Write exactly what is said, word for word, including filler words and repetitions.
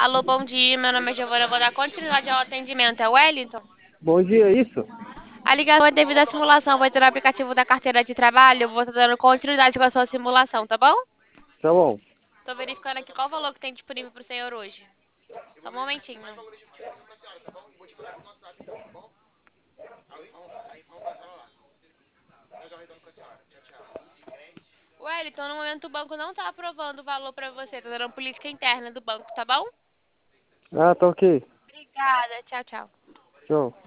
Alô, bom dia. Meu nome é Giovana. Eu vou dar continuidade ao atendimento. É o Wellington? Bom dia, é isso? A ligação é devido à simulação. Vai ter o aplicativo da carteira de trabalho. Eu vou estar dando continuidade com a sua simulação, tá bom? Tá bom. Tô verificando aqui qual o valor que tem disponível pro senhor hoje. Só um momentinho. Wellington, no momento o banco não tá aprovando o valor pra você. Tá dando política interna do banco, tá bom? Ah, tá ok. Obrigada. Tchau, tchau. Tchau.